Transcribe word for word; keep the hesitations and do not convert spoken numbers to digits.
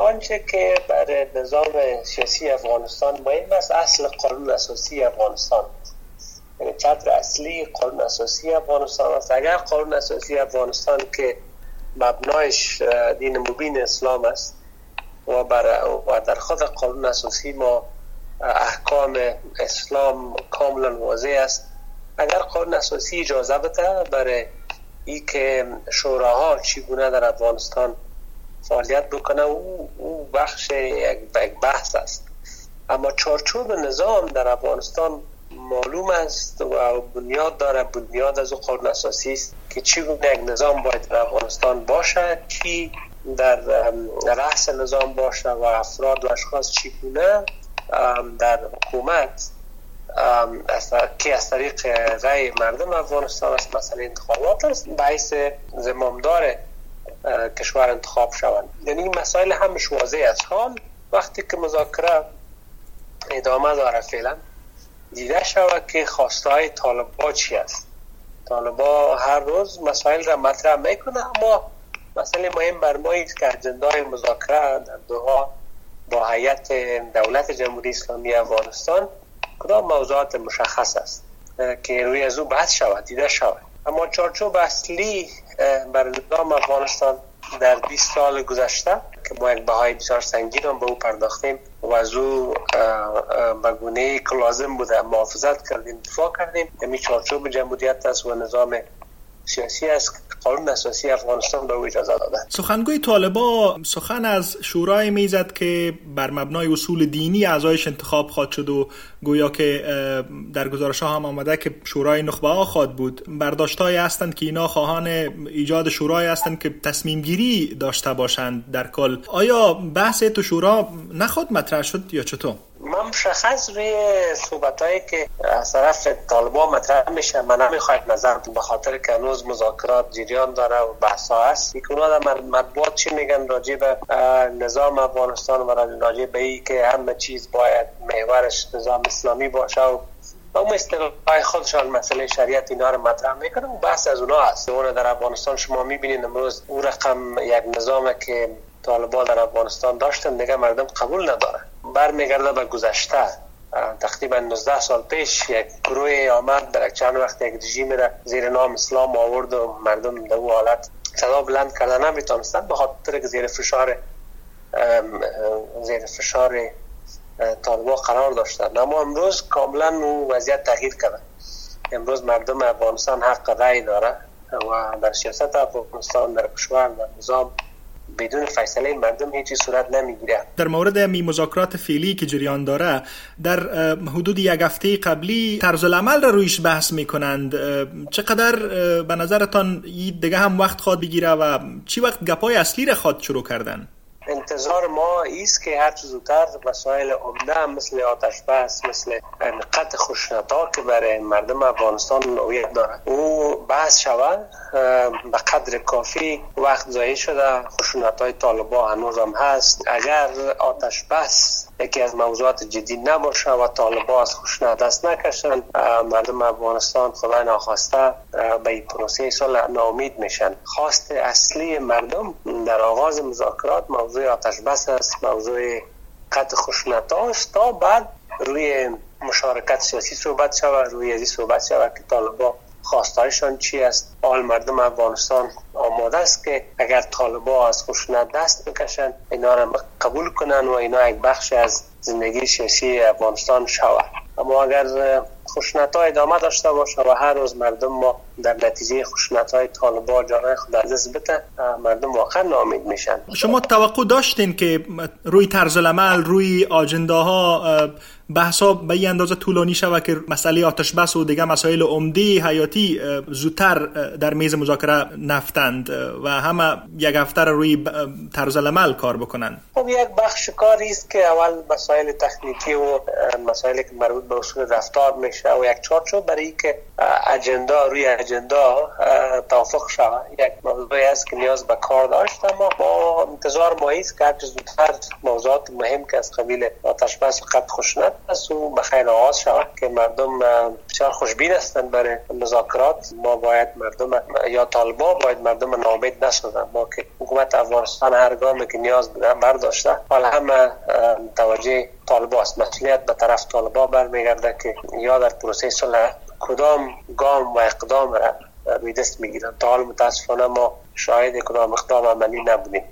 آنچه که برای نظام سیاسی افغانستان مهم است اصل قانون اساسی افغانستان، یعنی چتر اصلی قانون اساسی افغانستان است. اگر قانون اساسی افغانستان که مبنایش دین مبین اسلام است و بر و در خود قانون اساسی ما احکام اسلام کاملا واضح است، اگر قانون اساسی اجازه بده برای ای که شوراها چگونه در افغانستان فعالیت بکنه، او, او بخش یک بحث است. اما چارچوب نظام در افغانستان معلوم است و بنیاد داره. بنیاد از قانون اساسی است که چگونه یک نظام باید در افغانستان باشه، کی در رأس نظام باشه و افراد و اشخاص چگونه در حکومت که از طریق رأی مردم افغانستان است، مسئله انتخابات است، باعث زمامدار کشور انتخاب شوند. یعنی این مسائل همش واضح است. حال وقتی که مذاکره ادامه داره فعلا دیده شود که خواسته های طالبان چی است. طالبان هر روز مسائل را مطرح میکنه، اما مسئله مهم بر ما است که اجندای مذاکره در دوحه با هیئت دولت جمهوری اسلامی افغانستان کدام موضوعات مشخص است که روی از او بحث شود، دیده شود. اما چارچوب اصلی بر نظام افغانستان در بیست سال گذشته که ما یک بهای بسیار سنگین هم به او پرداختیم و از او به گونه‌ای که لازم بوده محافظت کردیم، دفاع کردیم. همین چارچوب جمهوریت است و نظام سیاسی است که قانون اساسی افغانستان به او اجازه داده. سخنگوی طالبان سخن از شورای میزد که بر مبنای اصول دینی اعضایش انتخاب خواهد شد و گویا که در گزارش‌ها هم آمده که شورای نخبه ها خواهد بود. برداشت‌هایی هستند که اینا خواهان ایجاد شورای هستند که تصمیم گیری داشته باشند در کل. آیا بحث تو شورا نخود مطرح شد یا چطور؟ من مشخص روی صحبتایی که از طرف طالبان مطرح میشه من نمیخواید نظر به خاطر که هنوز مذاکرات جریان داره و بحثا هست. اینا در مطبوعات چی میگن راجع به نظام افغانستان و راجع به ای که همه چیز باید محورش نظام اسلامی باشه و اون اصطلاحات خودشان مسئله شریعت اینا رو مطرح میکنن و بحث از اونها هست. اون در افغانستان شما میبینید امروز اون رقم یک نظامی که طالبان در افغانستان داشتن دیگه مردم قبول نداره. برمیگرده به گذشته. تقریبا نوزده سال پیش یک گروه آمد در چند وقت یک رژیم را زیر نام اسلام آورد و مردم در اون حالت صدا بلند کردن نمیتونستن به خاطر که زیر فشار زیر فشار طالبان قرار داشتن. اما امروز کاملا اون وضعیت تغییر کرده. امروز مردم افغانستان حق رأی داره و در سیاست افغانستان در کشور در نظام بدون فیصله مردم هیچی صورت نمیگیره. در مورد می مذاکرات فعلی که جریان داره در حدود یک هفته قبلی طرز العمل را رویش بحث میکنند. چقدر به نظرتان دیگه هم وقت خواهد بگیره و چی وقت گپای اصلی را خواهد شروع کردن؟ انتظار ما ایست که هر چه زودتر مسائل عمده مثل آتش بس، مثل قطع خشونت‌ها که برای مردم افغانستان نوعیت داره او بحث شود. به قدر کافی وقت ضایع شده، خشونت‌های طالبان هنوز هم هست. اگر آتش بس یکی از موضوعات جدی نباشه و طالبان از خشونت دست نکشن، مردم افغانستان خدای ناخواسته به این پروسه صلح ناامید میشن. خواست اصلی مردم در آغاز مذاکرات موضوع آتش بس است، موضوع قطع خشونت‌ها است تا بعد روی مشارکت سیاسی صحبت شود، روی ازی صحبت شود که طالبان خواستایشان چی است. حال مردم افغانستان آماده است که اگر طالبان از خشونت دست بکشن اینا را قبول کنن و اینا یک بخش از زندگی سیاسی افغانستان شود. اما اگر خشونت‌ها ادامه داشته باشه و هر روز مردم ما در نتیجه خشونت‌های طالبان جانهای خود از دست بده، مردم واقعا ناامید میشن. شما توقع داشتین که روی طرز العمل، روی آجنداها بحثا به این اندازه طولانی شود که مسئله آتش بس و دیگه مسائل عمده حیاتی زودتر در میز مذاکره نفتند و همه یک هفته روی طرز العمل کار بکنن؟ خب یک بخش کاری است که اول مسائل تکنیکی و مسائلی که مربوط به اصول رفتار میشه و یک چارچوب برای که اجندا روی اجندا توافق شود. یک موضوعی است که نیاز به کار داشت، اما ما انتظار ما است که هر چه زودتر موضوعات مهم که از قبیل آتش بس فقط خشونت است و به خیر آغاز شود که مردم بسیار خوشبین هستند برای مذاکرات. ما باید مردم یا طالبان باید مردم ناامید نسازند. ما که حکومت افغانستان هر گامی که نیاز برداشته، حالا همه توجه طالبان است. مسئولیت به طرف طالبان برمیگرده که یا در پروسه صلح کدام گام و اقدام را روی دست میگیرند. تا حال متاسفانه ما شاهد کدام اقدام عملی نبودیم.